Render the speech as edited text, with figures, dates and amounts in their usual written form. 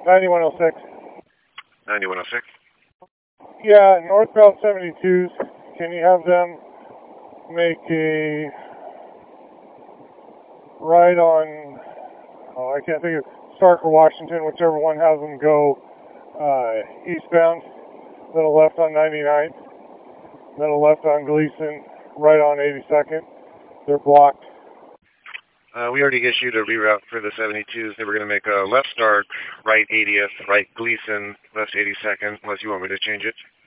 9106. 9106. Yeah, northbound 72s. Can you have them make a right on, oh, I can't think of, Stark or Washington, whichever one has them go eastbound, then a left on 99th, then a left on Gleason, right on 82nd. They're blocked. We already issued a reroute for the 72s. They were going to make a left Stark, right 80th, right Gleason, left 82nd, unless you want me to change it.